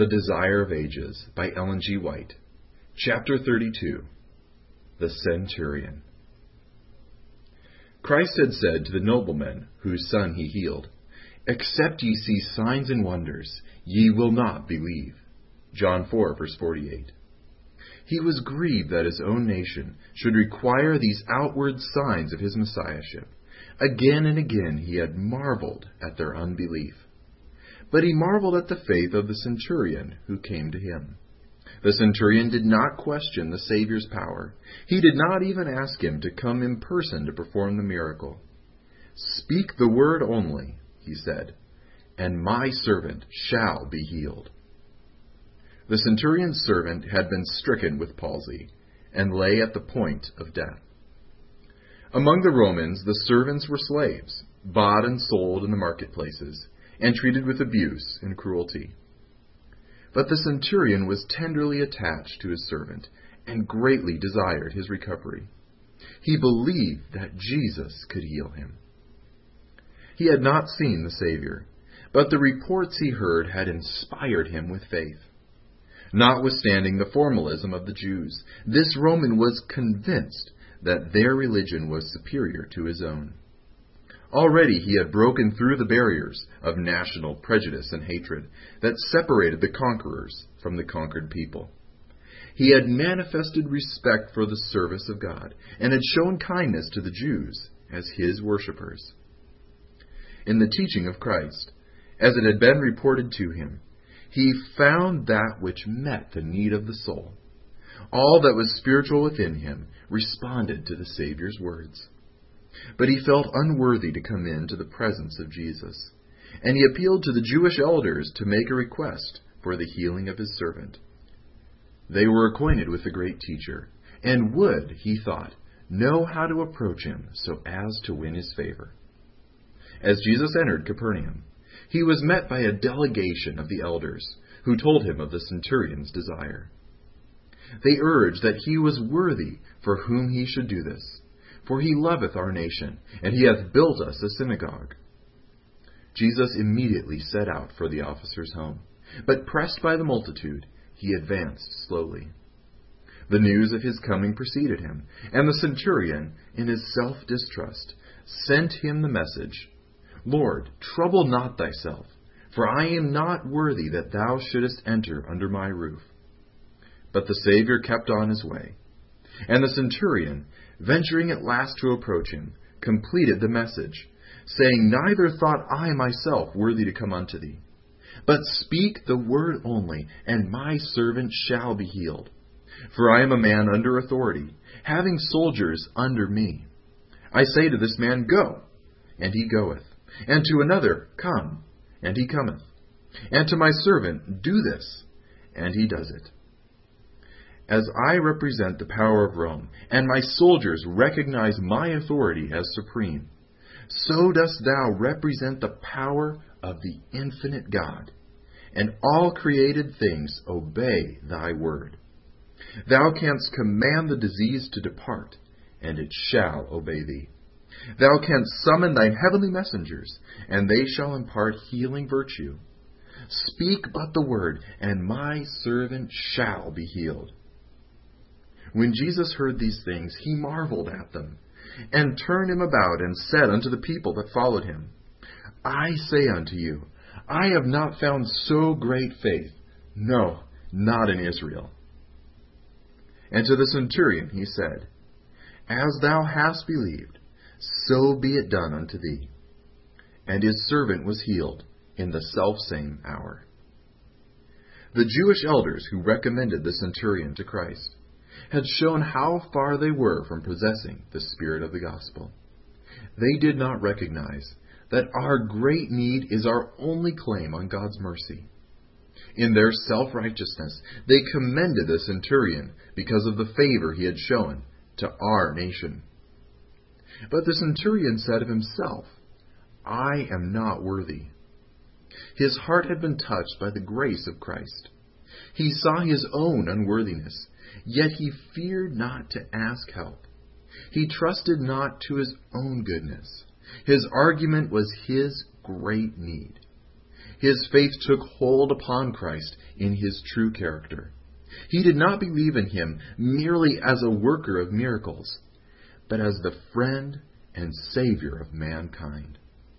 The Desire of Ages by Ellen G. White. Chapter 32. The Centurion. Christ had said to the nobleman whose son he healed, "Except ye see signs and wonders, ye will not believe." John 4, verse 48. He was grieved that his own nation should require these outward signs of his messiahship. Again and again he had marveled at their unbelief. But he marveled at the faith of the centurion who came to him. The centurion did not question the Savior's power. He did not even ask him to come in person to perform the miracle. "Speak the word only," he said, "and my servant shall be healed." The centurion's servant had been stricken with palsy and lay at the point of death. Among the Romans, the servants were slaves, bought and sold in the marketplaces, and treated with abuse and cruelty. But the centurion was tenderly attached to his servant and greatly desired his recovery. He believed that Jesus could heal him. He had not seen the Savior, but the reports he heard had inspired him with faith. Notwithstanding the formalism of the Jews, this Roman was convinced that their religion was superior to his own. Already he had broken through the barriers of national prejudice and hatred that separated the conquerors from the conquered people. He had manifested respect for the service of God and had shown kindness to the Jews as his worshippers. In the teaching of Christ, as it had been reported to him, he found that which met the need of the soul. All that was spiritual within him responded to the Savior's words. But he felt unworthy to come into the presence of Jesus, and he appealed to the Jewish elders to make a request for the healing of his servant. They were acquainted with the great teacher, and would, he thought, know how to approach him so as to win his favor. As Jesus entered Capernaum, he was met by a delegation of the elders, who told him of the centurion's desire. They urged that he was worthy for whom he should do this, for he loveth our nation, and he hath built us a synagogue. Jesus immediately set out for the officer's home, but pressed by the multitude, he advanced slowly. The news of his coming preceded him, and the centurion, in his self-distrust, sent him the message, "Lord, trouble not thyself, for I am not worthy that thou shouldest enter under my roof." But the Savior kept on his way, and the centurion, venturing at last to approach him, completed the message, saying, "Neither thought I myself worthy to come unto thee, but speak the word only, and my servant shall be healed. For I am a man under authority, having soldiers under me. I say to this man, Go, and he goeth, and to another, Come, and he cometh, and to my servant, Do this, and he does it. As I represent the power of Rome, and my soldiers recognize my authority as supreme, so dost thou represent the power of the infinite God, and all created things obey thy word. Thou canst command the disease to depart, and it shall obey thee. Thou canst summon thine heavenly messengers, and they shall impart healing virtue. Speak but the word, and my servant shall be healed." When Jesus heard these things, he marveled at them, and turned him about, and said unto the people that followed him, "I say unto you, I have not found so great faith, no, not in Israel." And to the centurion he said, "As thou hast believed, so be it done unto thee." And his servant was healed in the selfsame hour. The Jewish elders who recommended the centurion to Christ had shown how far they were from possessing the spirit of the gospel. They did not recognize that our great need is our only claim on God's mercy. In their self-righteousness, they commended the centurion because of the favor he had shown to our nation. But the centurion said of himself, "I am not worthy." His heart had been touched by the grace of Christ. He saw his own unworthiness, yet he feared not to ask help. He trusted not to his own goodness. His argument was his great need. his faith took hold upon Christ in his true character. He did not believe in him merely as a worker of miracles, but as the friend and Savior of mankind.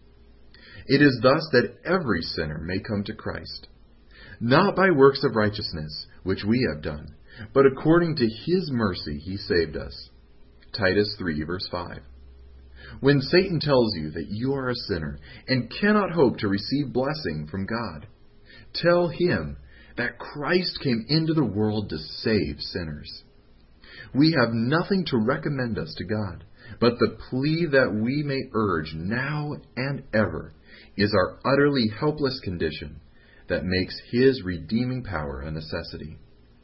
It is thus that every sinner may come to Christ, not by works of righteousness, which we have done, but according to his mercy he saved us. Titus 3, verse 5. When Satan tells you that you are a sinner and cannot hope to receive blessing from God, tell him that Christ came into the world to save sinners. We have nothing to recommend us to God, but the plea that we may urge now and ever is our utterly helpless condition that makes his redeeming power a necessity.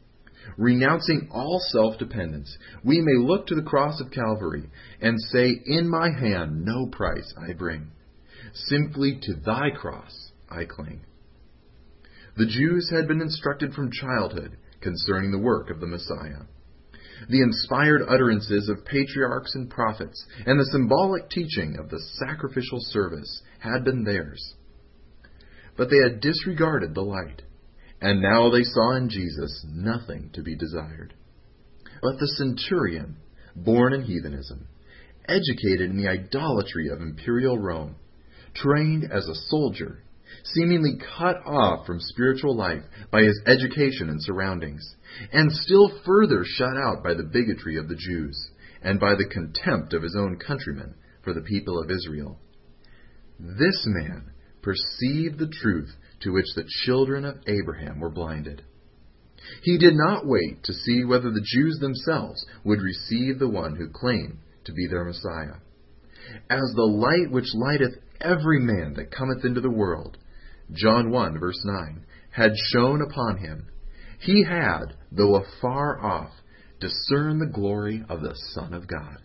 Renouncing all self-dependence, we may look to the cross of Calvary and say, "In my hand no price I bring. Simply to thy cross I cling." The Jews had been instructed from childhood concerning the work of the Messiah. The inspired utterances of patriarchs and prophets and the symbolic teaching of the sacrificial service had been theirs. But they had disregarded the light, and now they saw in Jesus nothing to be desired. But the centurion, born in heathenism, educated in the idolatry of imperial Rome, trained as a soldier, seemingly cut off from spiritual life by his education and surroundings, and still further shut out by the bigotry of the Jews and by the contempt of his own countrymen for the people of Israel. This man perceived the truth to which the children of Abraham were blinded. He did not wait to see whether the Jews themselves would receive the one who claimed to be their Messiah. As the light which lighteth every man that cometh into the world, John 1, verse 9, had shone upon him, he had, though afar off, discerned the glory of the Son of God.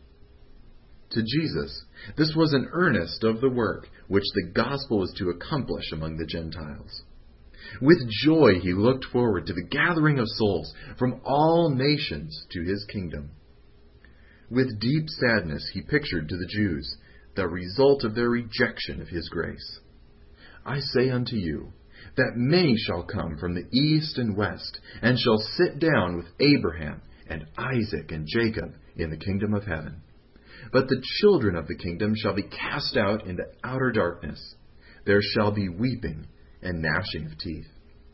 To Jesus, this was an earnest of the work which the gospel was to accomplish among the Gentiles. With joy he looked forward to the gathering of souls from all nations to his kingdom. With deep sadness he pictured to the Jews the result of their rejection of his grace. I say unto you, that many shall come from the east and west, and shall sit down with Abraham and Isaac and Jacob in the kingdom of heaven. But the children of the kingdom shall be cast out into outer darkness. There shall be weeping and gnashing of teeth.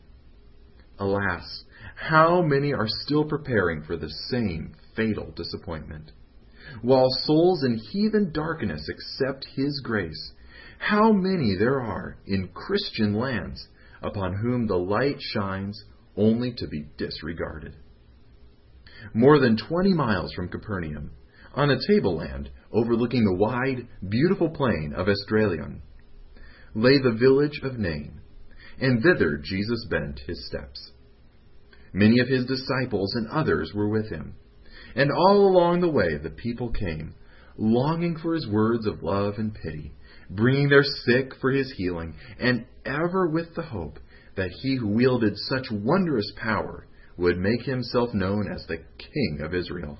Alas, how many are still preparing for the same fatal disappointment? While souls in heathen darkness accept his grace, how many there are in Christian lands upon whom the light shines only to be disregarded. More than 20 miles from Capernaum, on a tableland overlooking the wide, beautiful plain of Esdraelon, lay the village of Nain, and thither Jesus bent his steps. Many of his disciples and others were with him, and all along the way the people came, longing for his words of love and pity, bringing their sick for his healing, and ever with the hope that he who wielded such wondrous power would make himself known as the King of Israel.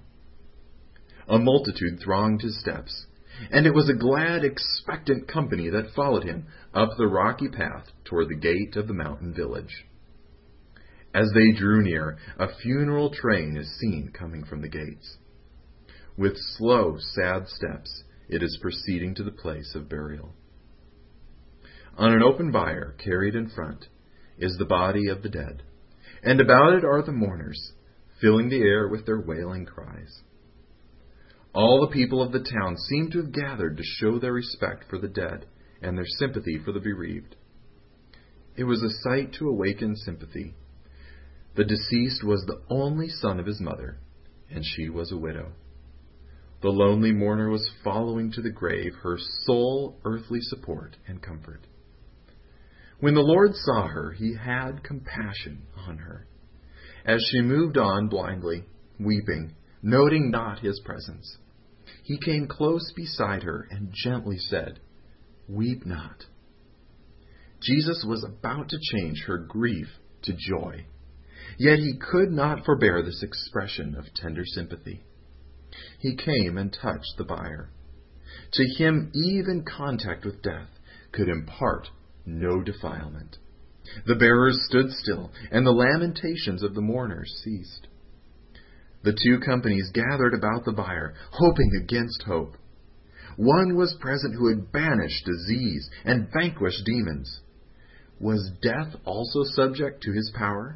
A multitude thronged his steps, and it was a glad, expectant company that followed him up the rocky path toward the gate of the mountain village. As they drew near, a funeral train is seen coming from the gates. With slow, sad steps, it is proceeding to the place of burial. On an open bier, carried in front, is the body of the dead, and about it are the mourners, filling the air with their wailing cries. All the people of the town seem to have gathered to show their respect for the dead and their sympathy for the bereaved. It was a sight to awaken sympathy. The deceased was the only son of his mother, and she was a widow. The lonely mourner was following to the grave her sole earthly support and comfort. When the Lord saw her, he had compassion on her. As she moved on blindly, weeping, noting not his presence, he came close beside her and gently said, "Weep not." Jesus was about to change her grief to joy, yet he could not forbear this expression of tender sympathy. He came and touched the bier. To him, even contact with death could impart no defilement. The bearers stood still, and the lamentations of the mourners ceased. The two companies gathered about the bier, hoping against hope. One was present who had banished disease and vanquished demons. Was death also subject to his power?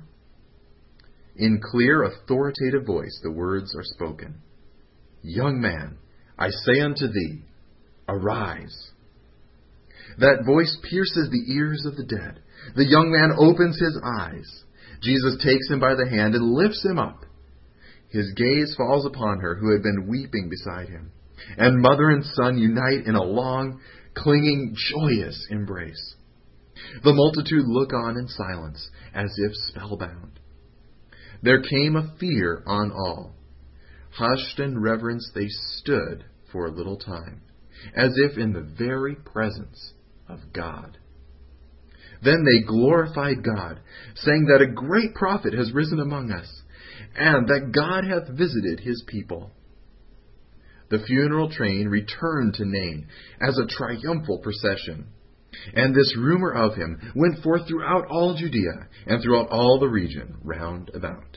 In clear, authoritative voice the words are spoken. Young man, I say unto thee, arise. That voice pierces the ears of the dead. The young man opens his eyes. Jesus takes him by the hand and lifts him up. His gaze falls upon her who had been weeping beside him, and mother and son unite in a long, clinging, joyous embrace. The multitude look on in silence, as if spellbound. There came a fear on all. Hushed in reverence they stood for a little time, as if in the very presence of God. Then they glorified God, saying that a great prophet has risen among us, and that God hath visited his people. The funeral train returned to Nain as a triumphal procession, and this rumor of him went forth throughout all Judea and throughout all the region round about.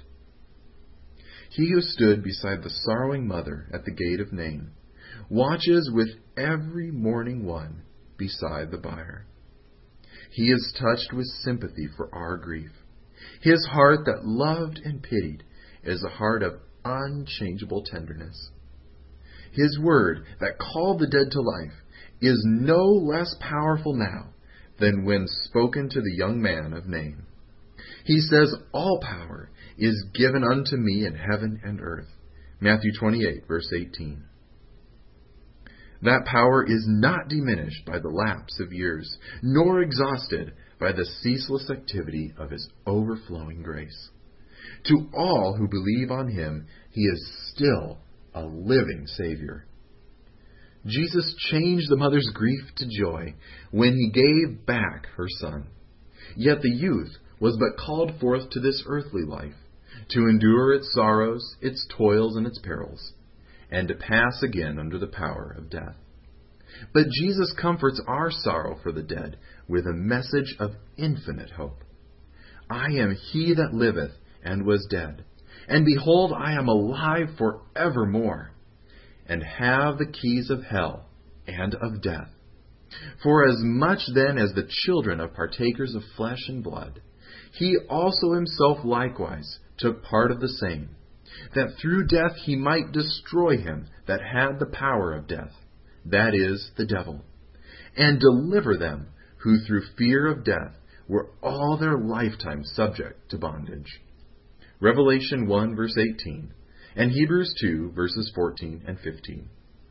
He who stood beside the sorrowing mother at the gate of Nain watches with every mourning one beside the bier. He is touched with sympathy for our grief. His heart that loved and pitied is a heart of unchangeable tenderness. His word that called the dead to life is no less powerful now than when spoken to the young man of Nain. He says, all power is given unto me in heaven and earth. Matthew 28, verse 18. That power is not diminished by the lapse of years, nor exhausted by the ceaseless activity of his overflowing grace. To all who believe on him, he is still a living Savior. Jesus changed the mother's grief to joy when he gave back her son. Yet the youth was but called forth to this earthly life, to endure its sorrows, its toils, and its perils, and to pass again under the power of death. But Jesus comforts our sorrow for the dead with a message of infinite hope. I am he that liveth and was dead, and behold, I am alive for evermore, and have the keys of hell and of death. For as much then as the children of partakers of flesh and blood, he also himself likewise took part of the same, that through death he might destroy him that had the power of death, that is, the devil, and deliver them who through fear of death were all their lifetime subject to bondage. Revelation 1, verse 18, and Hebrews 2, verses 14 and 15.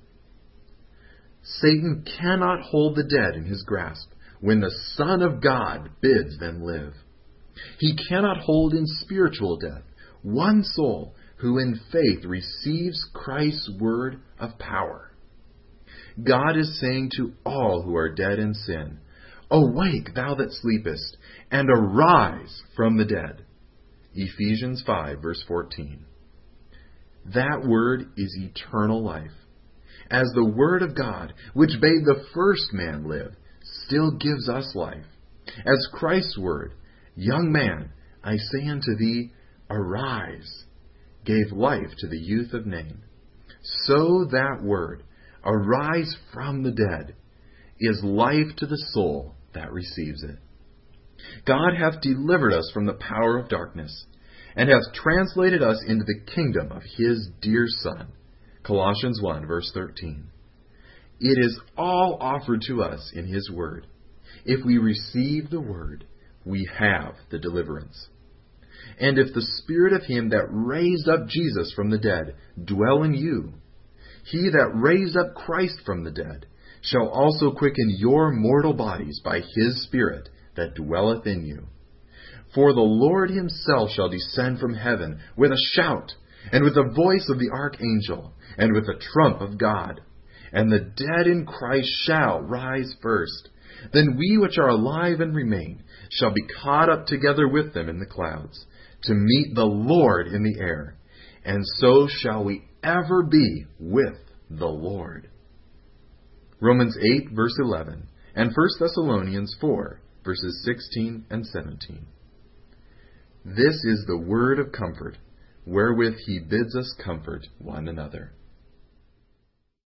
Satan cannot hold the dead in his grasp when the Son of God bids them live. He cannot hold in spiritual death one soul who in faith receives Christ's word of power. God is saying to all who are dead in sin, awake, thou that sleepest, and arise from the dead. Ephesians 5, verse 14. That word is eternal life. As the word of God, which bade the first man live, still gives us life. As Christ's word, young man, I say unto thee, arise, gave life to the youth of Nain. So that word, arise from the dead, is life to the soul that receives it. God hath delivered us from the power of darkness, and hath translated us into the kingdom of his dear Son. Colossians 1, verse 13. It is all offered to us in his word. If we receive the word, we have the deliverance. And if the Spirit of him that raised up Jesus from the dead dwell in you, he that raised up Christ from the dead shall also quicken your mortal bodies by his Spirit that dwelleth in you. For the Lord himself shall descend from heaven with a shout, and with the voice of the archangel, and with the trump of God. And the dead in Christ shall rise first. Then we which are alive and remain shall be caught up together with them in the clouds, to meet the Lord in the air. And so shall we ever be with the Lord. Romans 8, verse 11, and 1 Thessalonians 4, verses 16 and 17. This is the word of comfort, wherewith he bids us comfort one another.